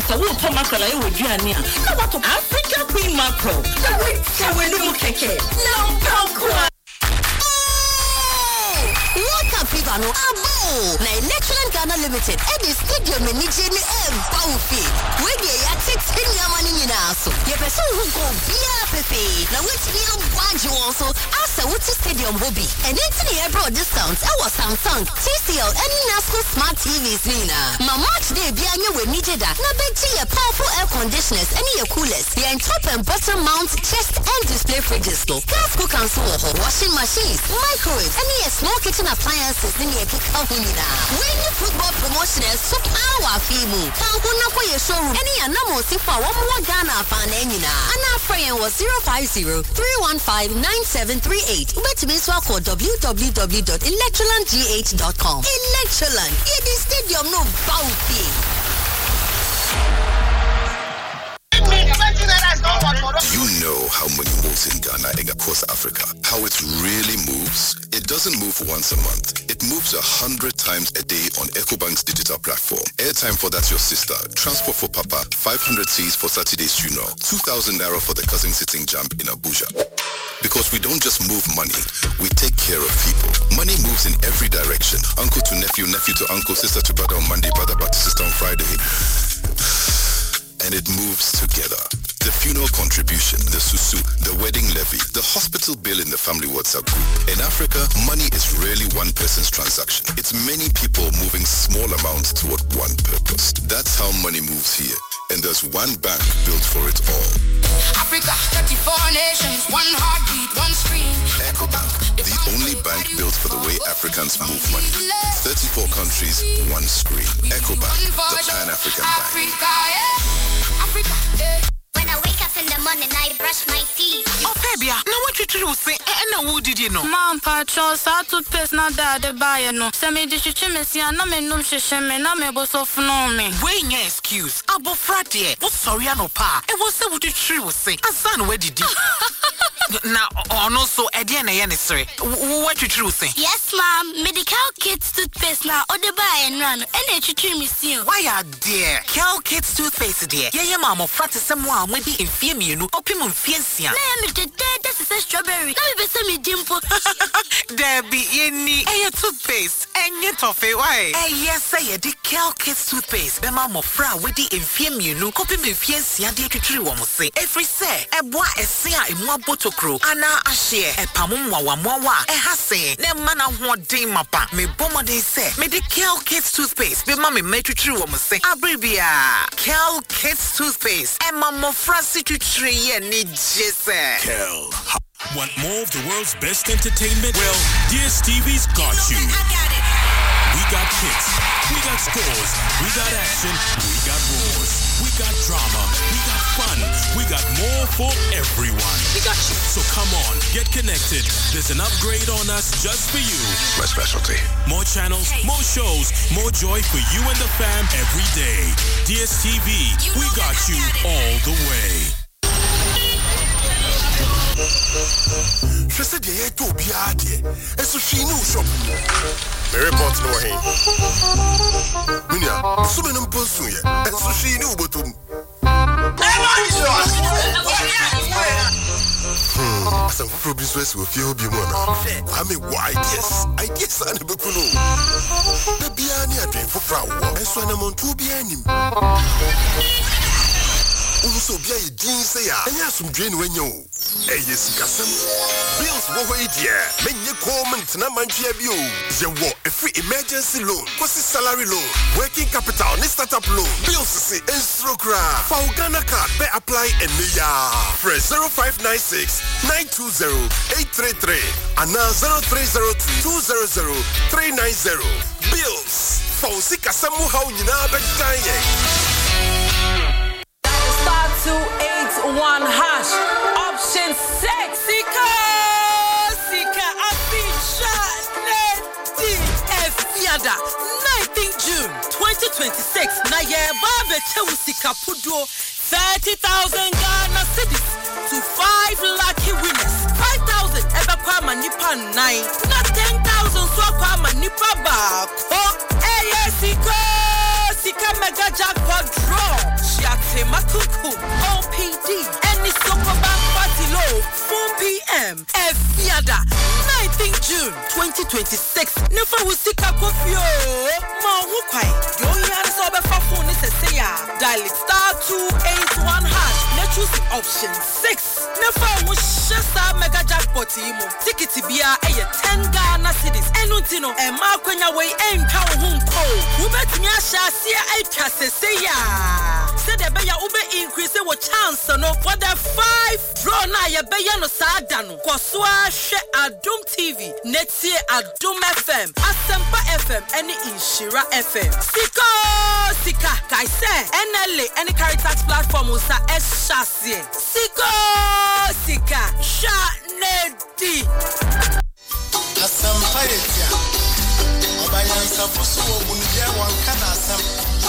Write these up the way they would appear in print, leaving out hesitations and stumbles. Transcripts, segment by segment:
So we put mackerel like we do ania. Now what Africa Queen mackerel. Now we say we no keke. Now prank. What up, people? No, na Electrolux Ghana Limited. The stadium in Nigeria Baufi. We get ya 16 yamani inaso. Ye person who go via pepe. Now wait till you watch you also. Asa wuti stadium hobby. And into the airport discounts. Our Samsung, TCL, and Nasco Smart TVs nina. Ma March day bianya we Nijeda. Na beti ya powerful air conditioners and your coolers. The top and bottom mount chest and display fridges. Gas cookers, washing machines, microwaves, and your small kitchen appliances in your kick out winina. When your football promotioners so power fimu. Kankuna for your showroom. Any anamo sifa one more Ghana fan enina. And our friend was 050-315-9738. Bet me swap code www.electrolandgh.com. Electroland. Yeah, the stadium no bounty. You know how money moves in Ghana and across Africa. How it really moves? It doesn't move once a month. It moves 100 times a day on EcoBank's digital platform. Airtime for that's your sister. Transport for Papa. 500 Cs for Saturday's 2,000 Naira for the cousin sitting jump in Abuja. Because we don't just move money, we take care of people. Money moves in every direction. Uncle to nephew, nephew to uncle, sister to brother on Monday, brother back to sister on Friday. And it moves together. The funeral contribution, the susu, the wedding levy, the hospital bill in the family WhatsApp group. In Africa, money is rarely one person's transaction. It's many people moving small amounts toward one purpose. That's how money moves here. And there's one bank built for it all. Africa, 34 nations, one heartbeat, one screen. EcoBank, the only bank built for the way Africans move money. 34 countries, one screen. EcoBank, the Pan-African Bank. Africa, yeah. Africa, yeah. When I wake up in the morning, I brush my teeth. Oh, baby, now what you say? And who did you know? Mom, Patros, I took pace not that the buyer no. Send me the chimney, and I'm in no shame, and I'm able to know me. Wait, your excuse. Abo Friday. What sorry, I no pa. It was what you true say. A son, where did you? Now, no, so Ediana Yanisri. What you true say? Yes, Mom. Medical kids toothpaste now, or the buy and run. And they treat me soon. Why are dear? Cal Kids toothpaste, dear. Yeah, mama, frat is someone when he infame you, opimum fiancia. This is a strawberry. Now you send me dimple. Debbie, any toothpaste. And yet, toffee, why? Yes, say it. The Cal Kids toothpaste. The mama fra with the infame you, opimum fiancia, dear to true one say. Every say, a boy, a seer in one bottle crow. Anna, a share, a pamumwa, a hasse. Ne mana what day mapa. Me bomber they say. Me the Cal Kids toothpaste. Be mommy made to true one say. Abribia. Cal Kids toothpaste. And mama fra to tree and need just Kel. Want more of the world's best entertainment? Well, DSTV's got you. We got hits, we got scores, we got action, we got roars, we got drama, we got fun, we got more for everyone. We got you. So come on, get connected. There's an upgrade on us just for you. My specialty. More channels, more shows, more joy for you and the fam every day. DSTV, we got you all the way. She said, "Yeah, to be out here." And so she knew shop. The report no way. Minya, so many person here. And so she knew but some producers will feel be one. I mean, why ideas? Ideas are never cool. The Biani are for flower. And so I'm on 2 Bianim. Also, be a dean say, and yes, some drain when you. Yes, Cassam. Bills were here. Many comments, no man to you. You want a free emergency loan, what's the salary loan, working capital, this startup loan, bills, say, and Strokra. For Ghana card, may apply and press 0596 920 833 and now 0302 200 390. Bills. For Sikasamu, how you know better. Star 281 hash. Option 6. Sika Aficha Neti Efiada 19th June 2026. Na ye babe Sika Pudo 30,000 Ghana cedis to 5 lucky winners. 5,000 ever kwa manipa 9. Na 10,000 so kwa manipa ba. Sika mega jackpot draw. Makuku, OPD, and the Superbank Party Low, 4 p.m. Efiada, 19th June 2026. Nefa Wusika Kofio, Mahukai, Yoyan Sobe Fafun is a sayer. Dial it *281#. Let's choose the option 6. Nefa Wushasa Mega Jackpot Imo. Ticket to be a 10 Ghana cities. Enutino, and Marquenya way and Cow Home Co. Ubetia Shasia Aikase Seya. Said the Baya Ube increase your chance no for the 5 draw na ya Baya no Sadano. Kosua She Adum TV, Netsie Adum FM, Asempa FM, any Inshira FM. Sika, Kaise, NLA, any Caritas platform was a Shasie. Sika, Shanedi. Asempa Etia. Obayansa Pusu Munye Wankana Asem.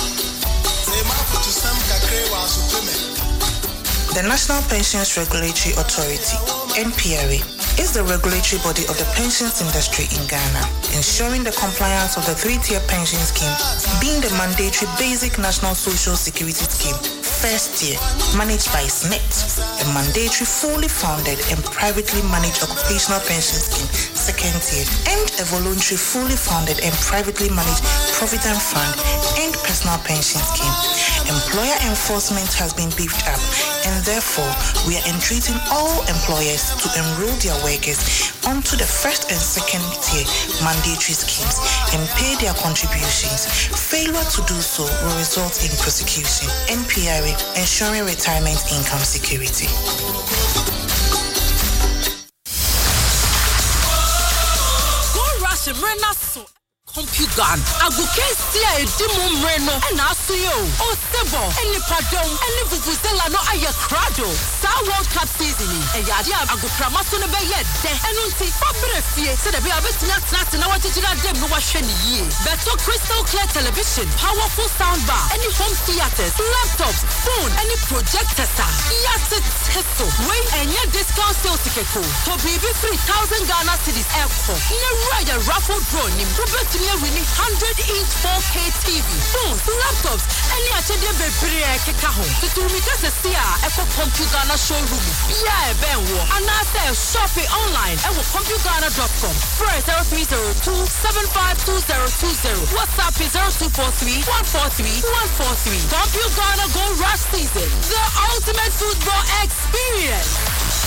The National Pensions Regulatory Authority, NPRA, is the regulatory body of the pensions industry in Ghana, ensuring the compliance of the 3-tier pension scheme, being the mandatory basic national social security scheme, first tier, managed by SNET, a mandatory fully funded and privately managed occupational pension scheme, second tier, and a voluntary fully funded and privately managed provident fund and personal pension scheme. Employer enforcement has been beefed up, and therefore we are entreating all employers to enroll their workers onto the first and second tier mandatory schemes and pay their contributions. Failure to do so will result in prosecution. NPRA, ensuring retirement income security. Go rush Renaso. Compugan, Agukesia, Dimum Reno, and Asuyo, O Sebo, and Nipadon, and Vuvuzela no Ayacrado, Star World Cup season, and Yadia Agupramason Bayet, and Unti Fabrefie, said the Biabis Nats and our digital dem no Washeni ye. Better crystal clear television, powerful soundbar, any home theaters, laptops, phone, any projector, Yasit Testo, way and your discount sales ticket code. To be 3,000 Ghana cities airport, Royal Raffle drone, winning 100-inch 4K TV, phones, laptops, any achede bebre keka ho. To me just see a computer na showroom. Yeah, ben wo. And I say shop it online at computugana.com. Press 0302-752020. WhatsApp is 0243-143-143. Computugana Go Rush Season. The ultimate football experience.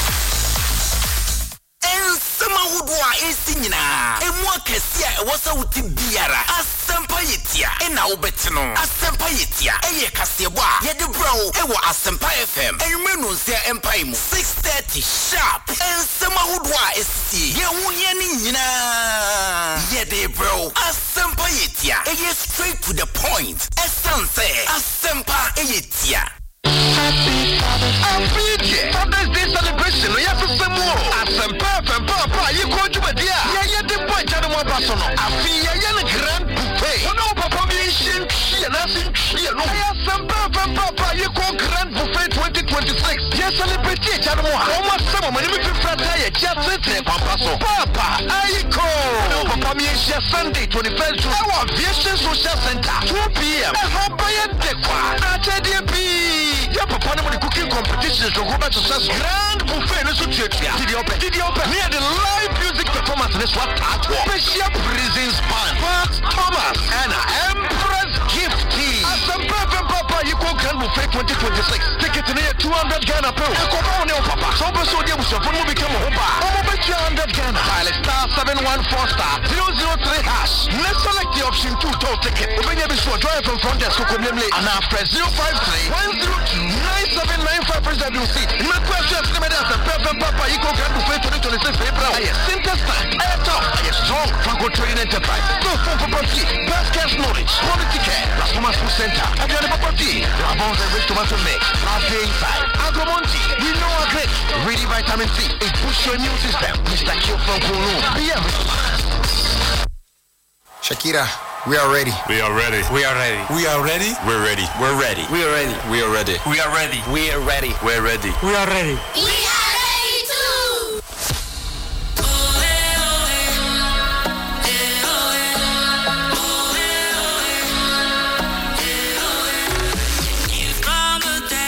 Samahudwa esinyina emwa kesia ewosa wuti biara asempa yetia ena obetino asempa yetia eye kasebo a yede bro ewo asempa FM enwenu nsia empire mu 6:30 sharp samahudwa esi ye wunye ni nyina yede bro asempa yetia eye straight to the point essence asempa yetia. Happy Father's Day celebration. We have to say more. Papa, you go to the dia. Yeah, the boy Jano Basono. I feel a grand buffet. No, Papa, me shin, nothing. No, Papa, you go grand buffet 2026. Yes, celebrate Jano. Almost some money with Frataye. Just sit Papa, I go. No, Papa, me Sunday 21st June. Our Aviation Social Center 2 p.m. I hope I am the yeah, Papa, no cooking competitions to go back to such grand buffet. Did you open? Near the live music performance, this what Special Prisons Band, Thomas, and Empress Gifty. As some Papa, you go grand buffet 2026. Ticket near 200 Ghana per. Papa. So, you will become a home bar. Over 200 Ghana. Dial *714*003#. Let's select the option 2 toll ticket. When you be sure, drive from front desk, and after 053-102-9795 WC. My question is Papa, you go grand buffet 2026 April. I simple stand, I talk, I strong, Franco Trading Enterprise. No phone for property, best cash knowledge, quality care, Rasomas Food Center, Aviana Property, Rabons and Rich Tomato Mix, Rafi Inside, Agromonti, we know our great, Ready Vitamin C, it push your immune system, Mr. Q from Kulu, Shakira, we are ready. We are ready. We are ready. We are ready. We're ready. We're ready. We are ready. We are ready. We are ready. We are ready. We're ready. We are ready. We are ready too. Mama,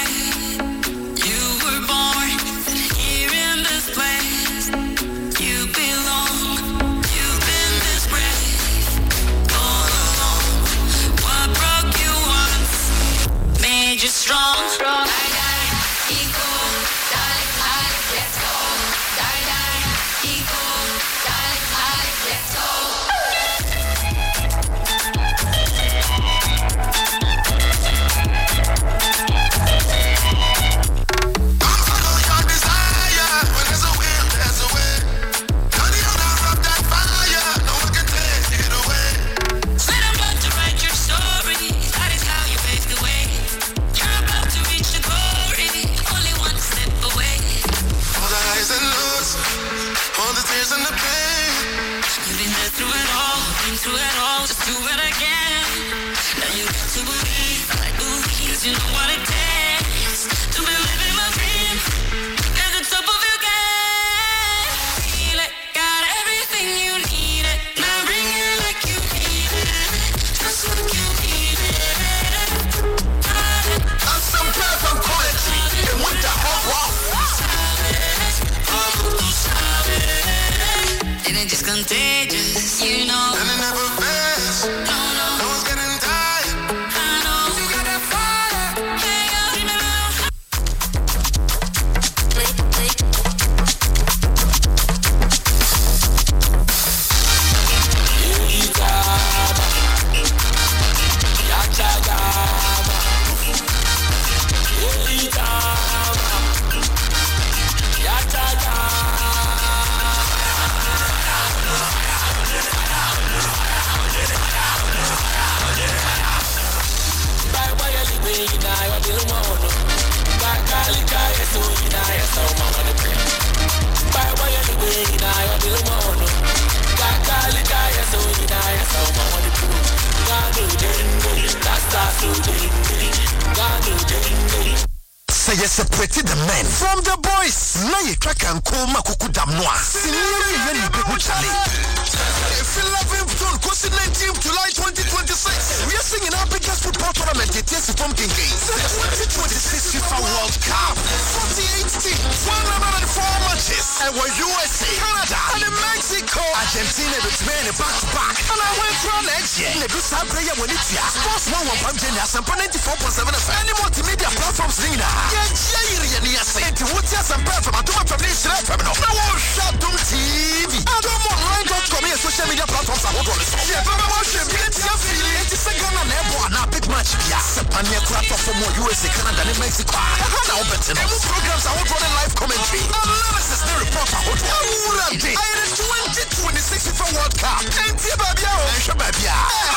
contagious, you know. And it never fails. No one's getting tired. I know you got that fire. Hey, Say you separated the men from the boys. Now you track and call Makuku Damnoa. If you love him, 19th July 2026, we are singing our biggest football tournament. It is from King Games. The 2026 FIFA World Cup. 48 teams, 104 matches. And we're USA, Canada, and Mexico. Argentina is man back to back. And I went from next year. The good side player when it's here. Sports 1 Genius and 94.7 FM. Any multimedia platforms ring now. Yeah, and to what yes and platform. I do my family straight from now. Now on Shadum TV. I don't want online.com and social media platforms. I want to listen. Yeah, but I want to be your feeling. It's a second on airborne. Now big match. Yes, a pioneer platform for more USA, Canada, and Mexico. Now better. New programs I want to live commentary. Analysis, the report I want to. I am 2026 FIFA World Cup. And see baby, and show baby.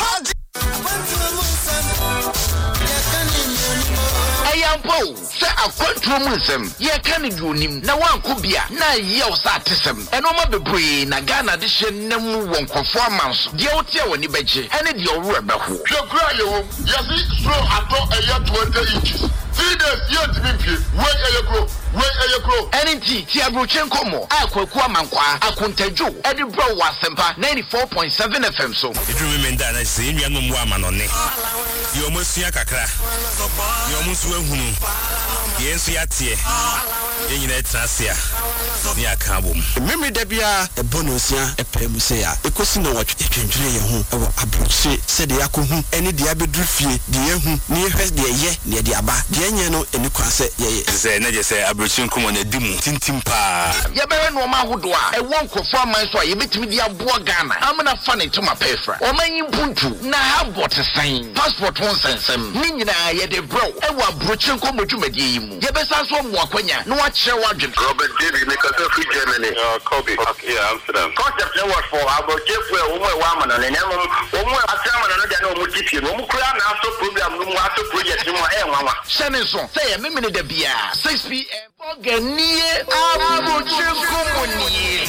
Ayampo, say a quantum ye can do him. Now one could be na years artism. And no matter brain, a Ghana edition, no one conformance. The hotel when you beji, and it your rubber. Your cry, yes, slow at all a year 20 inches. 3 days yet to be where you grow. NNT Tiabrochenko mo akwa mankwa akuntejo Edinburgh Wasempa 94.7 FM so Edru menda na se nwa no mo amanone Yo mosua kakra Yo musu ehunu Yensu yatie Yenyina trasia Ni akabom Memory da bia e bonosia e pemu se ya ekosi no watwe etwentwere ye ho e wo abroche se de yakohu ene de abedru fie de yehu ni ehwe de ye ne de aba de enye no eni kwase ye ze na je se abroche na dimu tintim pa ye bere no ma hodo a e won kofo aman so a ye betimi dia boa Ghana amna fa ne to ma pefra o manyi buntu na ha bot sign passport won sensem ni nyina ye de bro e wa abroche nkomodwumade yi mu ye besa so mo akwanya no wa kire wadwen Robert David Nicholas free Germany Kobe yeah Amsterdam concept was for abroche for wo mo wa amana ne nyam wo mo atrama no dia na wo titie wo mo kura na aso program no mo aso project mo e nwanwa sene so say ye memene da bia 6 p.m. Ogenie abrocheko monie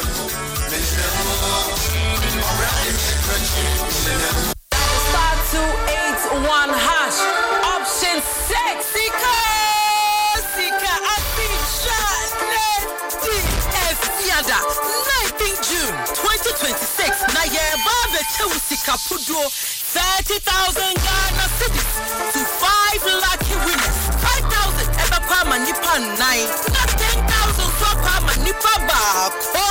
Star 281 hash option 6 Sika Aficha Lady Efiada 19th June 2026 na ye babe Sika Pudo 30,000 Ghana cedis to 5 lucky winners 5,000 ever kwama nipa 9 na 10,000 so kwama nipa ba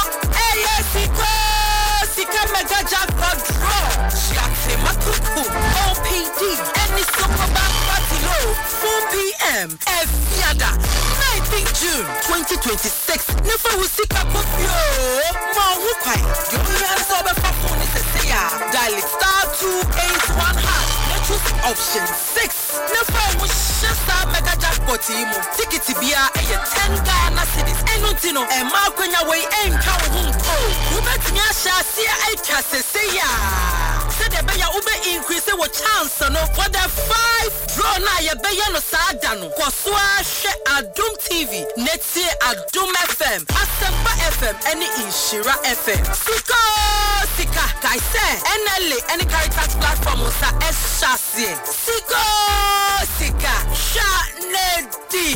Sika mega jackpot draw Shakse Makuku OPD any super back party low 4 p.m. Efiada 19th June 2026 Nefa Usika Kofio Ma Wukai Yoyan Sobe Fafuni Seseya Dial star 281 hash Choose option 6 Nefa Wushasa mega jackpot imo Ticket bia 10 Ghana cedis Enutino Emma Kwenya way enka hunko Ubetinya Shasia Eka Seseya Said the beya ube increase your chance no for the 5 draw na ye beya no sada no Koswa she Adum TV Netsie Adum FM Asempa FM any Inshira FM Sika Kaise NLA any Caritas platform usa Eshasie Sika Sha Nedi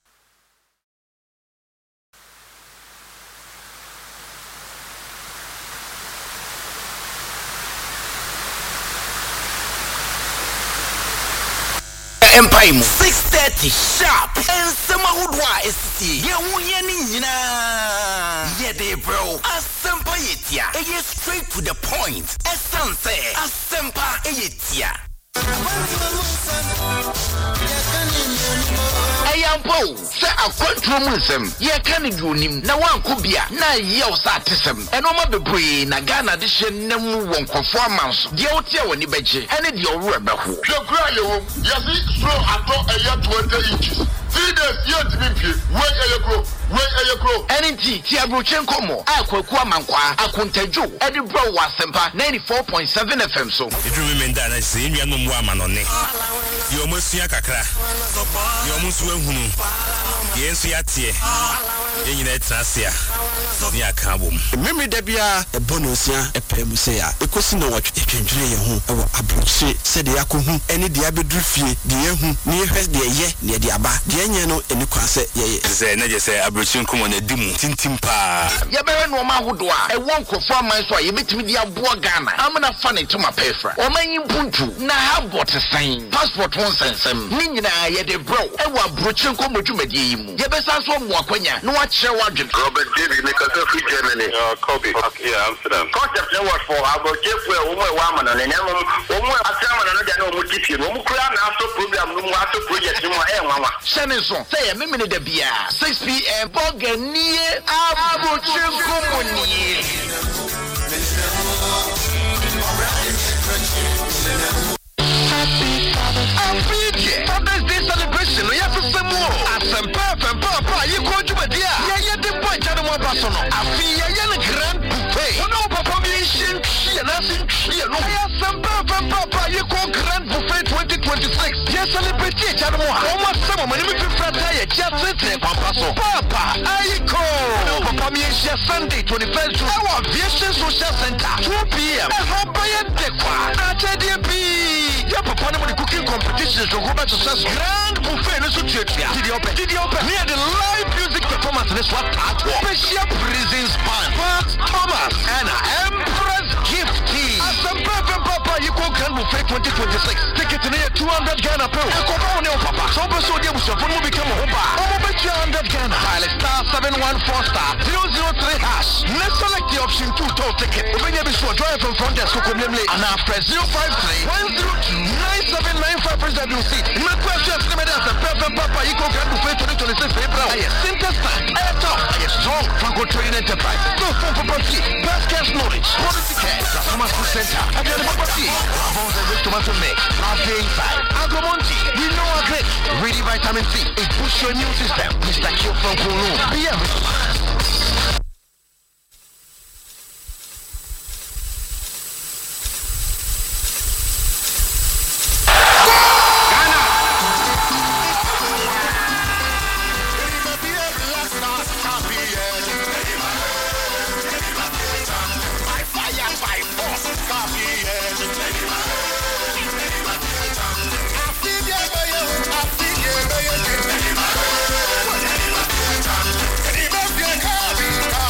Empire 6:30 sharp and some who is ye wunye ni nyina ye yeah, they bro. Asempa yetia. Eye straight to the point. Essence. Asempa yetia. Ayampo, say a quantum ye can do him. Na one could be na yell satism. And no more be na Ghana edition nemu won performance. The outia when you beje, and it your rubber. You cry, you see, slow at all a year 20 inches. 3 days, yet to be where you grow. Anything, Tiabrochenko mo, Aqua Mankwa, Akuntejo, Eddie Bro was Sempa 94.7 FM. So, if you remember that, I say, you are no woman on it. You almost see a cacra. You almost went home. Yes, we are here. In that Sasia, near Kabum. Remember that we are a bonusia, a pemusea, a cosino watch, a country, a abruce, said the Akuhu, any diabedrufi, the Yahu, near her, the ye, near the Abba, the Anyano, and the Quase, say, never say, Abrucin come on a dim, Tintimpa. Yabera no Mahudwa, I won't conform my soy, you meet me the Abua Ghana. I'm not funny to my pefra. Or my Buntu, na have what a sign. Passport won't send some. Nina, yet a bro, and what Bruchin come to Medium. Yabesa from Wakwanya, no watch your watch. Robert David, make us a free Germany. Kobe. Yeah, Amsterdam. Concept network for our gift where woman and then a chairman and no multitude. Crown after program, no after project, no more. Shannon, say a minute the beer, 6 p.m. Bogani, Abuchim Company. Father's Day celebration, we have some more. As some papa, you go to a dear. Yeah, the boy, Channel Personal. I feel a grand buffet. No, Papa, and I think, some papa, you go grand buffet 2026. Yes, celebrate Channel. Almost some money, we prefer just sit Papa. I call. No, Papa, Sunday 21st to our Aviation Social Center, 2 p.m. Papa, cooking competitions to go back to success. Grand buffet in the Did you open? Near the live music performance in this one part. Special prisons band. First Thomas and Empress Gifty. As some perfect Papa, you go Grand Buffet 2026. Ticket near 200 Ghana per. Papa. So you will become a home bar. Over 200 Ghana. Dial *714*003#. Let's select the option 2 total ticket. When you be sure drive from front desk to come and after 053 102 9795 WC. My question is as a perfect Papa, you go Grand Buffet 2026 April. I am simple stand. I am tough. I am strong. Franco Trading Enterprise. No phone for property. Best cash knowledge. Quality care. Thomas Food Center. I got a property. Avons and rich tomato mix. Cafe inside. Agromonti. We know our great. Ready vitamin C. It boosts your immune system. Mr. Q from Kulu. PM. I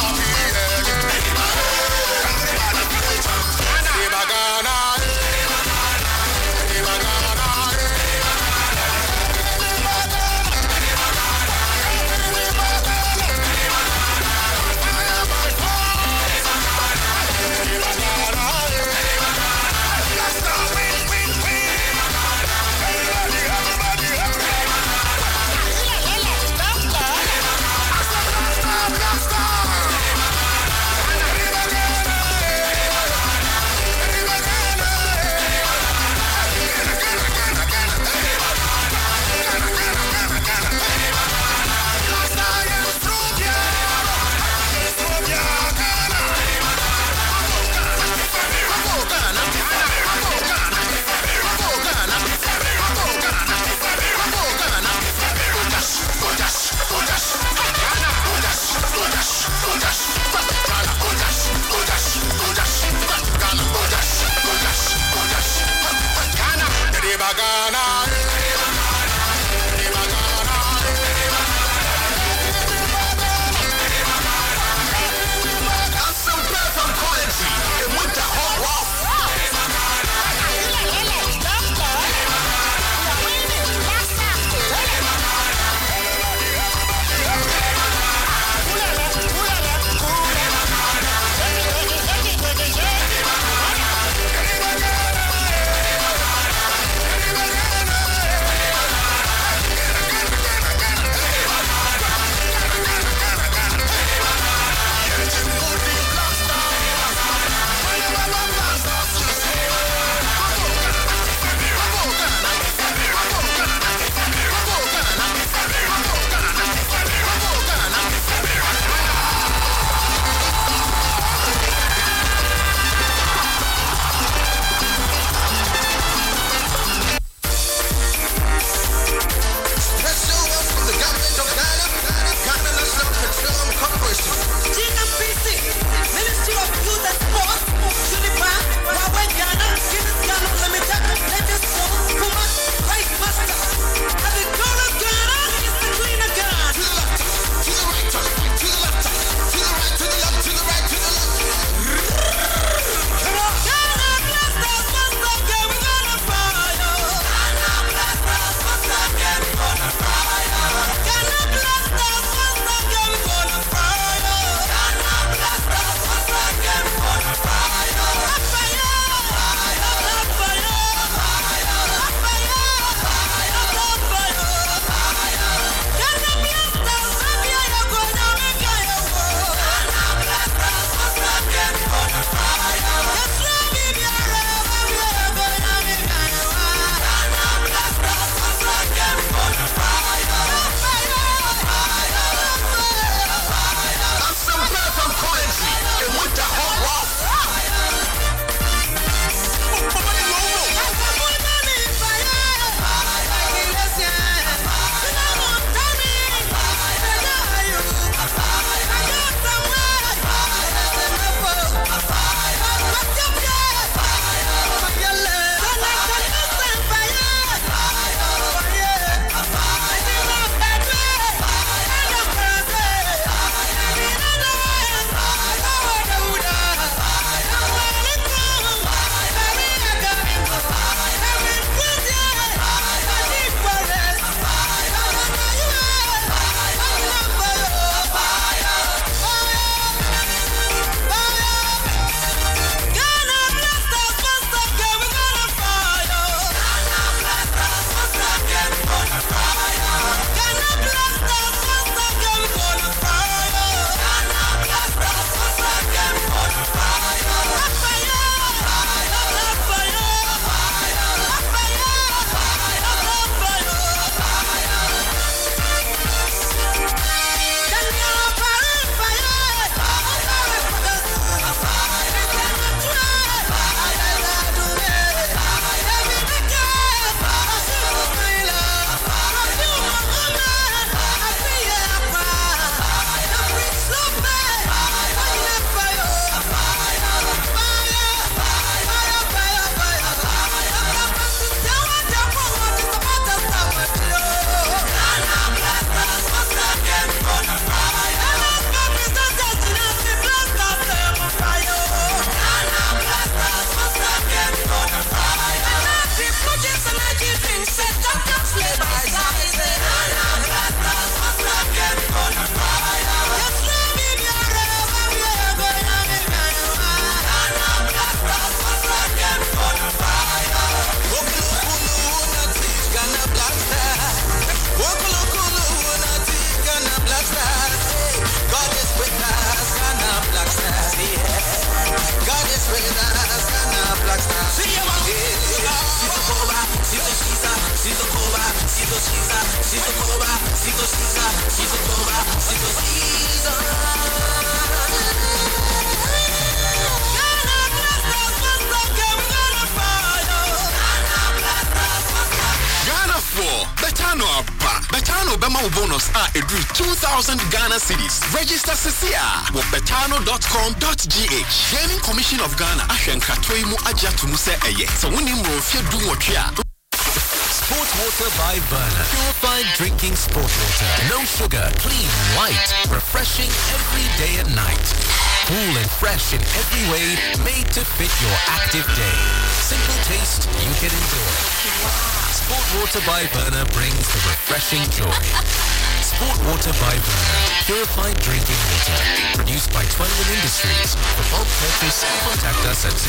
Bema bonus edru 2,000 Ghana cedis. Register Cecilia with betano.com.gh. Gaming Commission of Ghana ahwenkratoyi mu agya tumu se eye. So wonim ro fie du wotwe a Sport water by Burner. Purified drinking sport water. No sugar, clean, light, refreshing every day and night. Cool and fresh in every way, made to fit your active day. Simple taste you can enjoy. Sport water by Burner brings the refreshing joy. Sport water by Burner. Purified drinking water. Produced by Twellian Industries. For bulk purchase, contact us at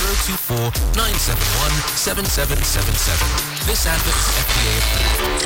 024-971-7777. This advert is FDA approved.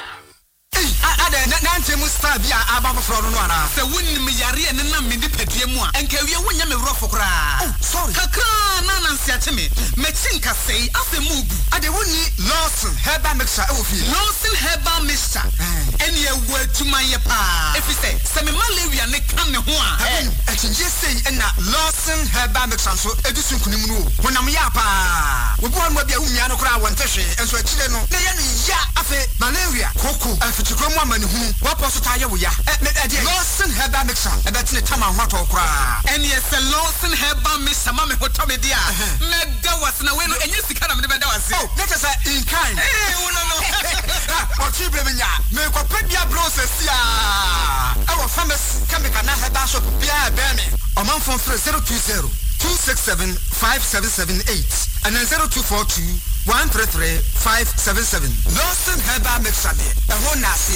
Nante Mustabia Ababa Florana. The wind me yari and then me dipediamua and carry a winner me rough. Sorry. Kaka Nana Siatime. Metsinka say after move. I the wooden Lawson Herba Mixer Ovi. Lawson Herba Mixer. Any word to my pa. If you say Semi Malaria Nick and I can just say and Lawson Herba Mixer so Edison Kunimu. When I'm yapa. We go on with the Umiano crowd one tissue and so Chileno. Ya afe malaria. Coco and for woman who what was to tire we are Lawson Herba Mixer. That's the time I want to cry. And yes, a Lawson Herba Mixer, Mamma Hotomedia. That was no way, and you see kind of never does. Oh, let us in kind. What you bring ya? Make a pretty process. Our famous chemical have a shop. Yeah, Benny. A month from 020-267-5778 and then 0242-133-577. Lawson Herba Mixer. The whole Nasi.